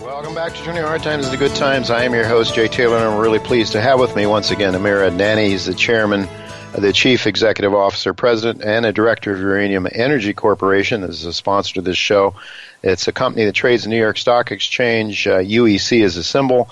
Welcome back to Turning Hard Times into Good Times. I am your host, Jay Taylor, and I'm really pleased to have with me once again Amir Adnani. He's the chairman, the chief executive officer, president, and a director of Uranium Energy Corporation. This is a sponsor to this show. It's a company that trades in the New York Stock Exchange. UEC is a symbol.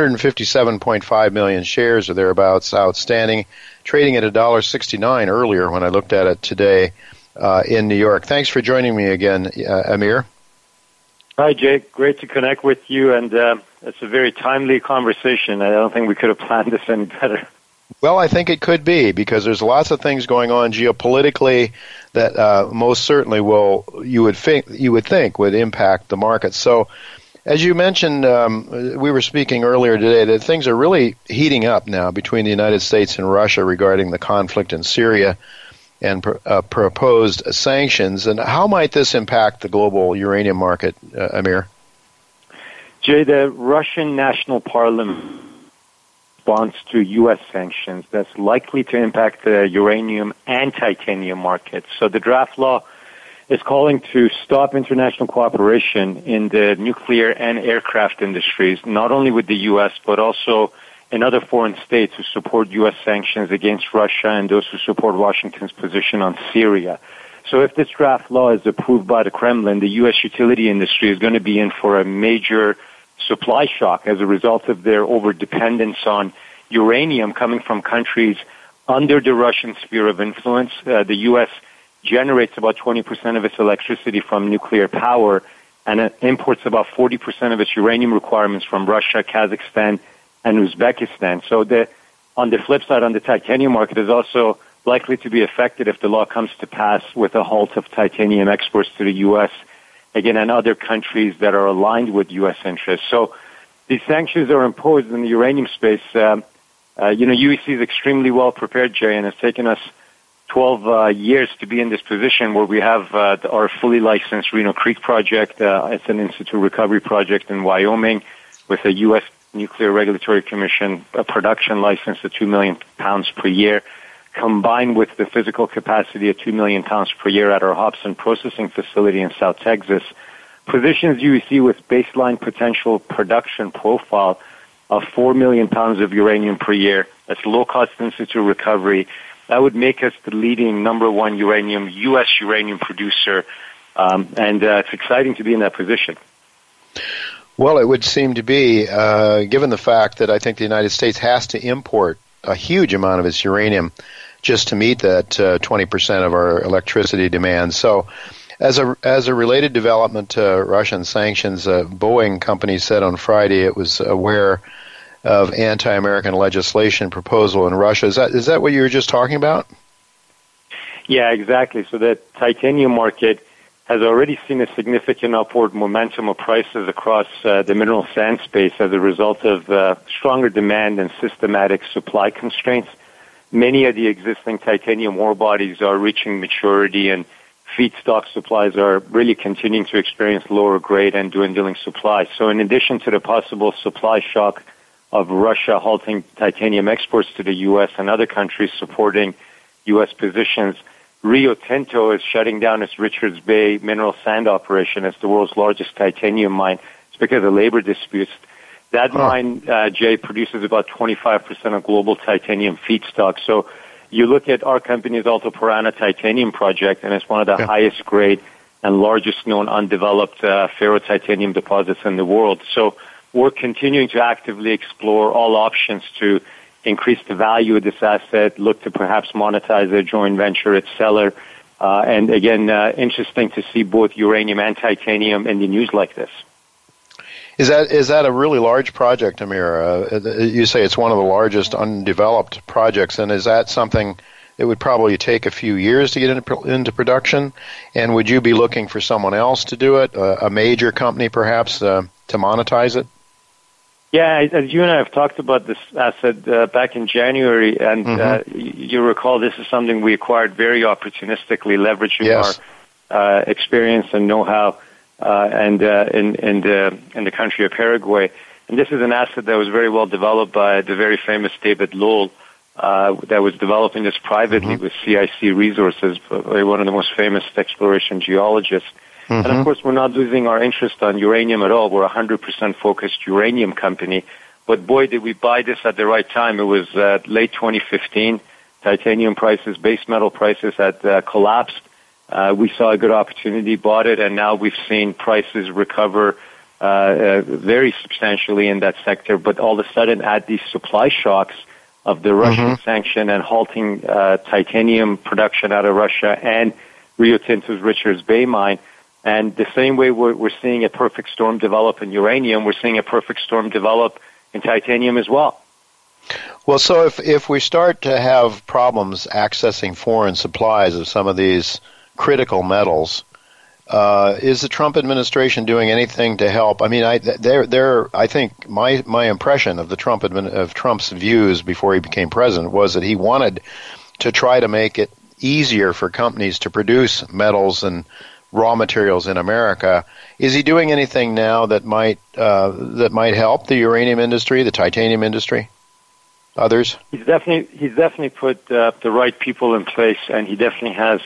157.5 million shares or thereabouts outstanding, trading at $1.69 earlier when I looked at it today in New York. Thanks for joining me again, Amir. Hi, Jake. Great to connect with you, and it's a very timely conversation. I don't think we could have planned this any better. Well, I think it could be, because there's lots of things going on geopolitically that most certainly you would think would impact the market. So, as you mentioned, we were speaking earlier today that things are really heating up now between the United States and Russia regarding the conflict in Syria and proposed sanctions. And how might this impact the global uranium market, Amir? Jay, the Russian National Parliament responds to U.S. sanctions that's likely to impact the uranium and titanium markets. So the draft law is calling to stop international cooperation in the nuclear and aircraft industries, not only with the U.S., but also in other foreign states who support U.S. sanctions against Russia and those who support Washington's position on Syria. So if this draft law is approved by the Kremlin, the U.S. utility industry is going to be in for a major supply shock as a result of their overdependence on uranium coming from countries under the Russian sphere of influence. The U.S. generates about 20% of its electricity from nuclear power, and it imports about 40% of its uranium requirements from Russia, Kazakhstan, and Uzbekistan. So on the flip side, on the titanium market, is also likely to be affected if the law comes to pass with a halt of titanium exports to the U.S., again, and other countries that are aligned with U.S. interests. So these sanctions are imposed in the uranium space. UEC is extremely well prepared, Jay, and it's taken us 12 years to be in this position where we have our fully licensed Reno Creek project. It's an in-situ recovery project in Wyoming with a U.S. Nuclear Regulatory Commission a production license of 2 million pounds per year, combined with the physical capacity of 2 million pounds per year at our Hobson processing facility in South Texas, positions UEC with baseline potential production profile of 4 million pounds of uranium per year. That's low-cost in-situ recovery. That would make us the leading number one U.S. uranium producer, and it's exciting to be in that position. Well, it would seem to be, given the fact that I think the United States has to import a huge amount of its uranium just to meet that 20% of our electricity demand. So, as a related development to Russian sanctions, Boeing company said on Friday it was aware of anti-American legislation proposal in Russia. Is that what you were just talking about? Yeah, exactly. So the titanium market has already seen a significant upward momentum of prices across the mineral sand space as a result of stronger demand and systematic supply constraints. Many of the existing titanium ore bodies are reaching maturity, and feedstock supplies are really continuing to experience lower grade and dwindling supply. So in addition to the possible supply shock of Russia halting titanium exports to the U.S. and other countries supporting U.S. positions, Rio Tinto is shutting down its Richards Bay mineral sand operation as the world's largest titanium mine. It's because of labor disputes. That mine, Jay, produces about 25% of global titanium feedstock. So you look at our company's Alto Pirana titanium project, and it's one of the highest grade and largest known undeveloped ferrotitanium deposits in the world. So we're continuing to actively explore all options to increase the value of this asset, look to perhaps monetize a joint venture its seller. And again, interesting to see both uranium and titanium in the news like this. Is that a really large project, Amir? You say it's one of the largest undeveloped projects, and is that something that would probably take a few years to get into production? And would you be looking for someone else to do it, a major company perhaps, to monetize it? Yeah, as you and I have talked about this asset back in January, and you recall this is something we acquired very opportunistically, leveraging our experience and know-how and in the country of Paraguay. And this is an asset that was very well developed by the very famous David Lowell, that was developing this privately with CIC Resources, one of the most famous exploration geologists. And of course, we're not losing our interest on uranium at all. We're a 100% focused uranium company. But boy, did we buy this at the right time. It was late 2015. Titanium prices, base metal prices had collapsed. We saw a good opportunity, bought it, and now we've seen prices recover very substantially in that sector. But all of a sudden, add these supply shocks of the Russian sanction and halting titanium production out of Russia and Rio Tinto's Richards Bay mine. And the same way we're seeing a perfect storm develop in uranium, we're seeing a perfect storm develop in titanium as well. Well, so if we start to have problems accessing foreign supplies of some of these critical metals, is the Trump administration doing anything to help? I mean, I think my impression of of Trump's views before he became president was that he wanted to try to make it easier for companies to produce metals and raw materials in America. Is he doing anything now that might help the uranium industry, the titanium industry, others? He's definitely put the right people in place, and he definitely has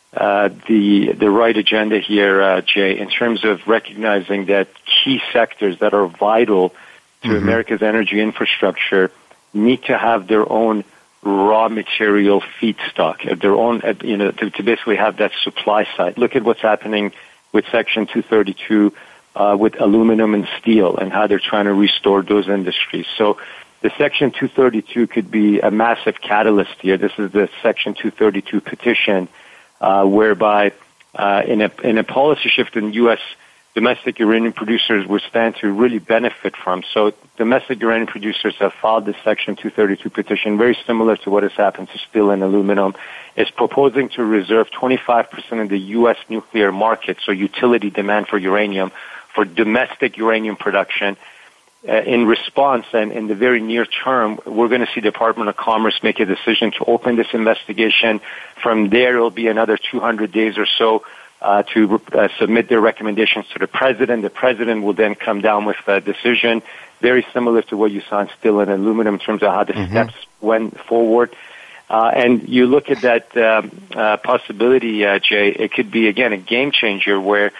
the right agenda here, Jay, in terms of recognizing that key sectors that are vital to America's energy infrastructure need to have their own raw material feedstock, their own, to basically have that supply side. Look at what's happening with Section 232 with aluminum and steel and how they're trying to restore those industries. So the Section 232 could be a massive catalyst here. This is the Section 232 petition, whereby in a policy shift in U.S., domestic uranium producers would stand to really benefit from. So domestic uranium producers have filed this Section 232 petition, very similar to what has happened to steel and aluminum. It's proposing to reserve 25% of the U.S. nuclear market, so utility demand for uranium, for domestic uranium production. In response, and in the very near term, we're going to see the Department of Commerce make a decision to open this investigation. From there, it will be another 200 days or so to submit their recommendations to the President. The President will then come down with a decision very similar to what you saw in steel and aluminum in terms of how the steps went forward. And you look at that possibility, Jay, it could be, again, a game changer where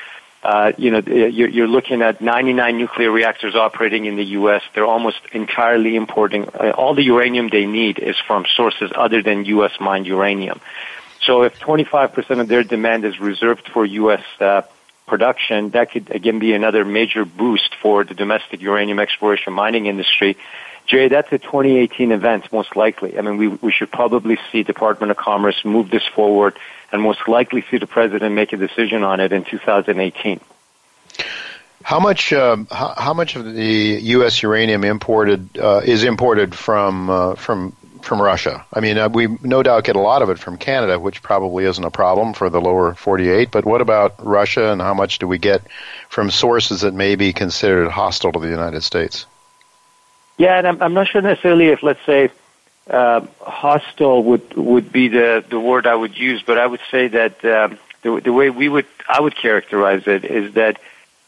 you're looking at 99 nuclear reactors operating in the U.S. They're almost entirely importing. All the uranium they need is from sources other than U.S. mined uranium. So if 25% of their demand is reserved for U.S. production, that could, again, be another major boost for the domestic uranium exploration mining industry. Jay, that's a 2018 event, most likely. I mean, we should probably see Department of Commerce move this forward and most likely see the President make a decision on it in 2018. How much of the U.S. uranium is imported from Russia? I mean, we no doubt get a lot of it from Canada, which probably isn't a problem for the lower 48. But what about Russia, and how much do we get from sources that may be considered hostile to the United States? Yeah, and I'm not sure necessarily if, let's say, hostile would be the word I would use, but I would say that the way I would characterize it is that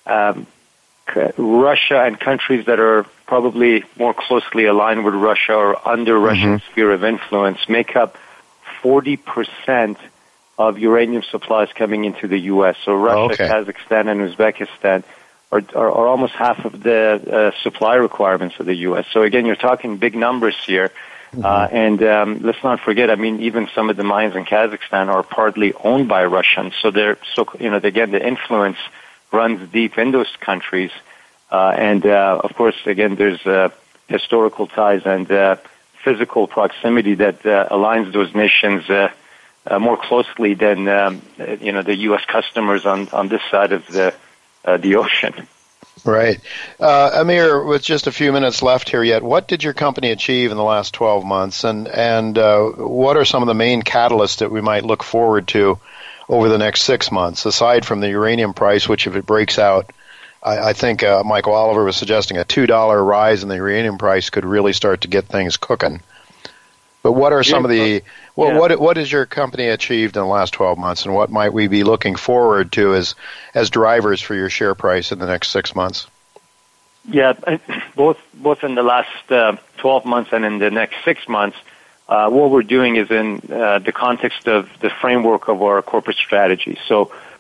Russia and countries that are probably more closely aligned with Russia or under Russian sphere of influence make up 40% of uranium supplies coming into the U.S. So Russia, Kazakhstan, and Uzbekistan are almost half of the supply requirements of the U.S. So again, you're talking big numbers here. And let's not forget, I mean, even some of the mines in Kazakhstan are partly owned by Russians. So again, the influence runs deep in those countries. And of course, again, there's historical ties and physical proximity that aligns those nations more closely than the U.S. customers on this side of the ocean. Right. Amir, with just a few minutes left here yet, what did your company achieve in the last 12 months, and what are some of the main catalysts that we might look forward to over the next 6 months, aside from the uranium price, which if it breaks out, I think Michael Oliver was suggesting a $2 rise in the uranium price could really start to get things cooking. But what are some of the what has your company achieved in the last 12 months, and what might we be looking forward to as drivers for your share price in the next 6 months? Yeah, both in the last 12 months and in the next 6 months, what we're doing is in the context of the framework of our corporate strategy. So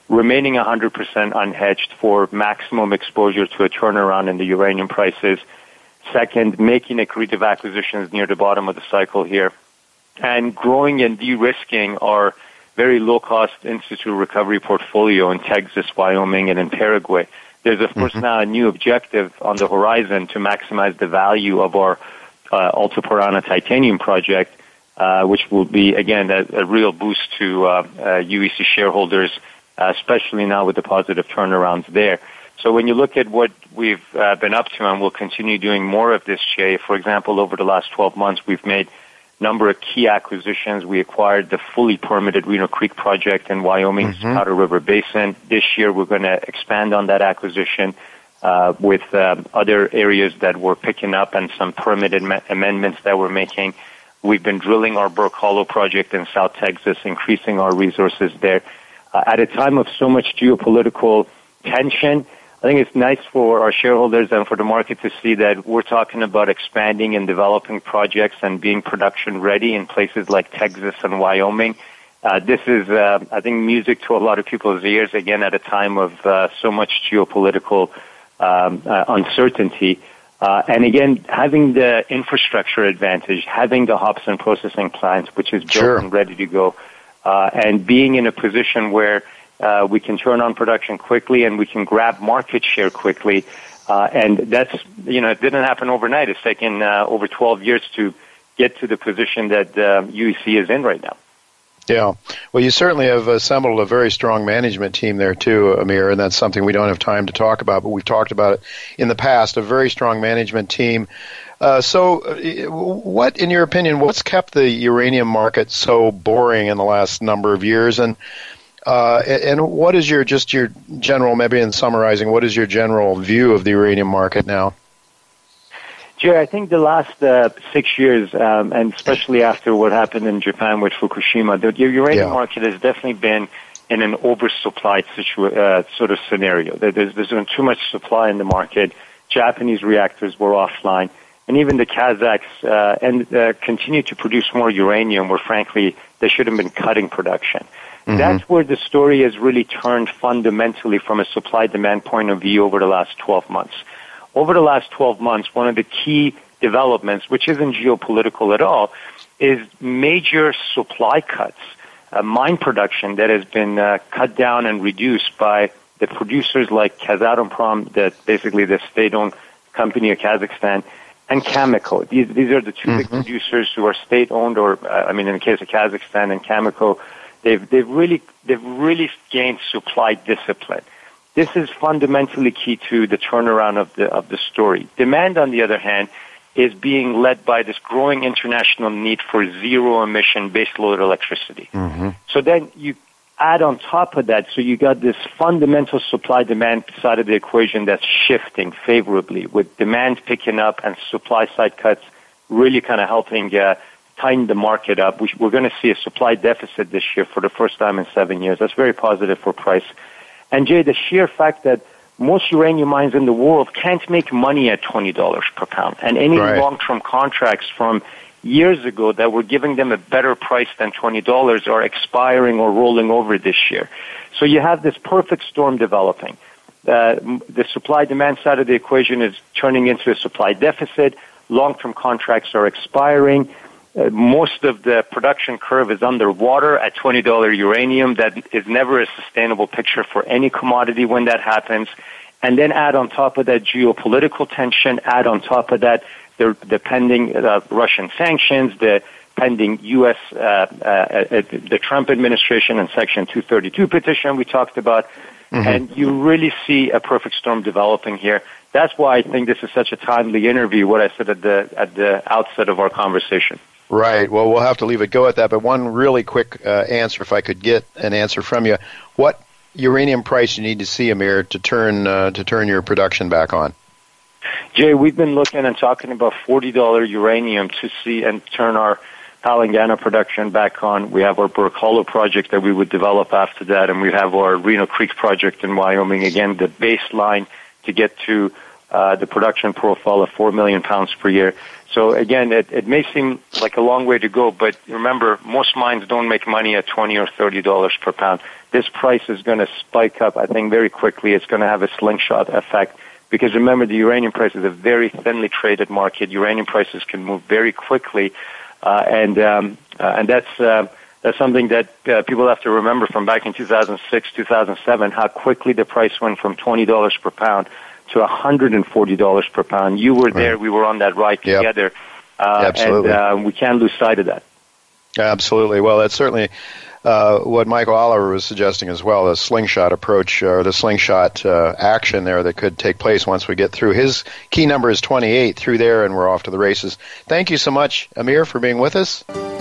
remaining 100% unhedged for maximum exposure to a turnaround in the uranium prices. Second, making accretive acquisitions near the bottom of the cycle here. And growing and de-risking our very low-cost in-situ recovery portfolio in Texas, Wyoming, and in Paraguay. There's, of course, now a new objective on the horizon to maximize the value of our Alto Paraná titanium project, which will be, again, a real boost to UEC shareholders, especially now with the positive turnarounds there. So when you look at what we've been up to, and we'll continue doing more of this, Jay, for example, over the last 12 months, we've made a number of key acquisitions. We acquired the fully permitted Reno Creek project in Wyoming's Powder River Basin. This year, we're going to expand on that acquisition with other areas that we're picking up and some permitted amendments that we're making. We've been drilling our Burke Hollow project in South Texas, increasing our resources there. At a time of so much geopolitical tension, I think it's nice for our shareholders and for the market to see that we're talking about expanding and developing projects and being production ready in places like Texas and Wyoming. This is, I think, music to a lot of people's ears, again, at a time of so much geopolitical uncertainty. And again, having the infrastructure advantage, having the Hobson processing plant, which is built and ready to go, and being in a position where we can turn on production quickly and we can grab market share quickly. And that's, it didn't happen overnight. It's taken over 12 years to get to the position that UEC is in right now. Yeah. Well, you certainly have assembled a very strong management team there, too, Amir, and that's something we don't have time to talk about, but we've talked about it in the past, a very strong management team. So what, in your opinion, what's kept the uranium market so boring in the last number of years? And what is your general, maybe in summarizing, what is your general view of the uranium market now? Jerry, I think the last 6 years, and especially after what happened in Japan with Fukushima, the uranium market has definitely been in an oversupplied sort of scenario. There's been too much supply in the market. Japanese reactors were offline, and even the Kazakhs continue to produce more uranium where, frankly, they should have been cutting production. That's where the story has really turned fundamentally from a supply-demand point of view over the last 12 months. Over the last 12 months, one of the key developments, which isn't geopolitical at all, is major supply cuts, mine production that has been cut down and reduced by the producers like Kazatomprom, basically the state-owned company of Kazakhstan, and Cameco. These are the two big producers who are state-owned, or in the case of Kazakhstan and Cameco, they've really gained supply discipline. This is fundamentally key to the turnaround of the story. Demand, on the other hand, is being led by this growing international need for zero-emission baseload electricity. So then you add on top of that, so you got this fundamental supply-demand side of the equation that's shifting favorably, with demand picking up and supply-side cuts really kind of helping tighten the market up. We're going to see a supply deficit this year for the first time in 7 years. That's very positive for price. And, Jay, the sheer fact that most uranium mines in the world can't make money at $20 per pound, and any long-term contracts from years ago that were giving them a better price than $20 are expiring or rolling over this year. So you have this perfect storm developing. The supply-demand side of the equation is turning into a supply deficit. Long-term contracts are expiring. Most of the production curve is underwater at $20 uranium. That is never a sustainable picture for any commodity when that happens. And then add on top of that geopolitical tension, add on top of that the pending Russian sanctions, the pending U.S., the Trump administration and Section 232 petition we talked about. And you really see a perfect storm developing here. That's why I think this is such a timely interview, what I said at the outset of our conversation. Right. Well, we'll have to leave it go at that. But one really quick answer, if I could get an answer from you, what uranium price you need to see, Amir, to turn your production back on? Jay, we've been looking and talking about $40 uranium to see and turn our Palangana production back on. We have our Burke Hollow project that we would develop after that, and we have our Reno Creek project in Wyoming. Again, the baseline to get to the production profile of 4 million pounds per year. So again, it may seem like a long way to go, but remember, most mines don't make money at $20 or $30 per pound. This price is going to spike up, I think, very quickly. It's going to have a slingshot effect because remember, the uranium price is a very thinly traded market. Uranium prices can move very quickly, and that's something that people have to remember from back in 2006, 2007, how quickly the price went from $20 per pound to $140 per pound. You were there. We were on that ride together. Absolutely. And we can't lose sight of that. Absolutely. Well, that's certainly what Michael Oliver was suggesting as well, the slingshot approach or the slingshot action there that could take place once we get through. His key number is 28 through there, and we're off to the races. Thank you so much, Amir, for being with us.